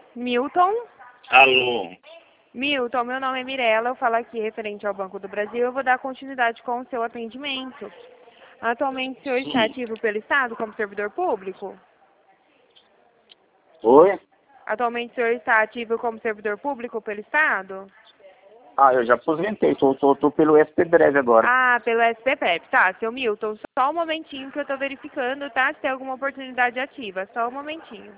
Milton? Alô? Milton, meu nome é Mirella, eu falo aqui referente ao Banco do Brasil, eu vou dar continuidade com o seu atendimento. Atualmente o senhor está Sim. ativo pelo Estado como servidor público? Oi? Atualmente o senhor está ativo como servidor público pelo Estado? Ah, eu já aposentei, tô pelo SPBREV agora. Ah, pelo SPPEP. Tá, seu Milton, só um momentinho que eu estou verificando, tá? Se tem alguma oportunidade ativa, só um momentinho.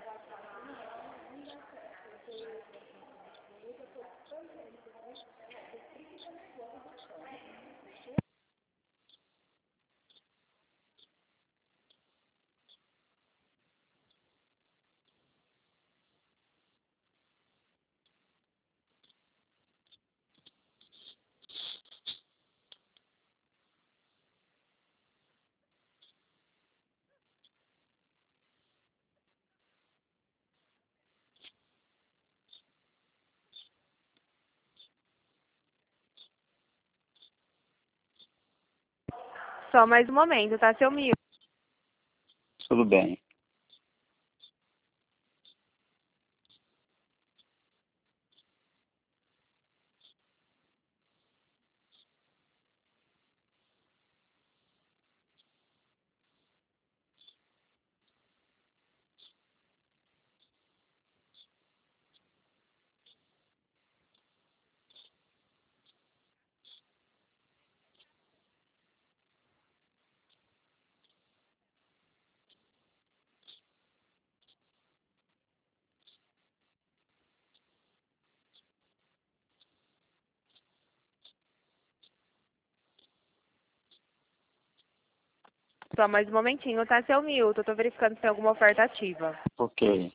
Só mais um momento, tá, seu Milton? Tudo bem. Só mais um momentinho, tá, seu Milton? Eu tô verificando se tem alguma oferta ativa. Ok.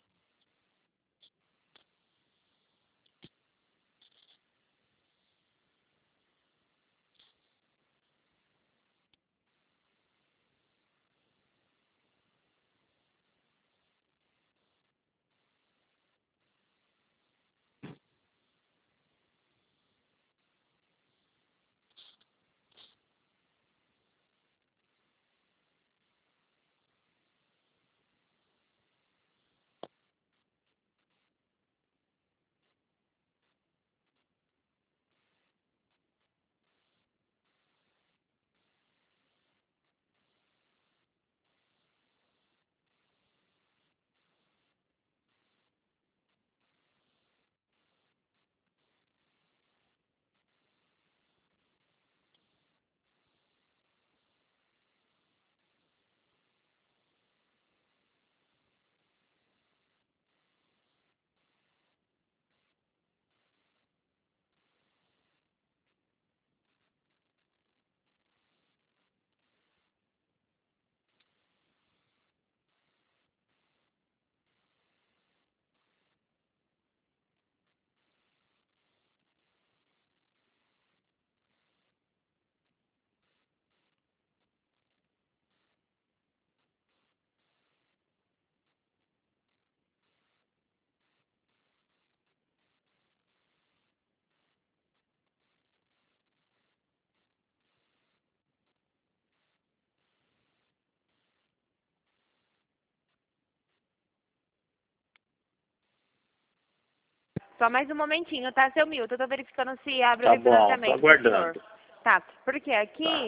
Só mais um momentinho, tá, seu Milton? Eu tô verificando se abre o Tá bom, tô refinanciamento pro senhor. aguardando. Tá, porque Tá. aqui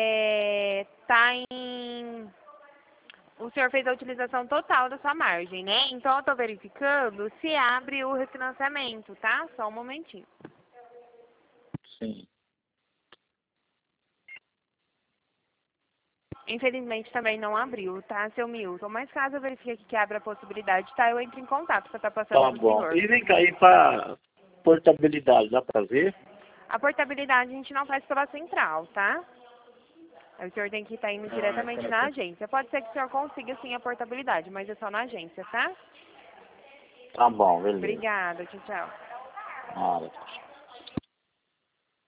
tá em... O senhor fez a utilização total da sua margem, né? Então eu tô verificando se abre o refinanciamento, tá? Só um momentinho. Sim. Infelizmente também não abriu, tá, seu Milton? Mas caso eu verifique aqui que abre a possibilidade, tá? Eu entro em contato pra estar passando Tá pro bom. senhor. E vem cá aí pra portabilidade, dá pra ver? A portabilidade a gente não faz pela central, tá? Aí o senhor tem que estar indo Ah, diretamente tá na bom. agência. Pode ser que o senhor consiga sim a portabilidade, mas é só na agência, tá? Tá bom, beleza. Obrigada, tchau, tchau. Nada.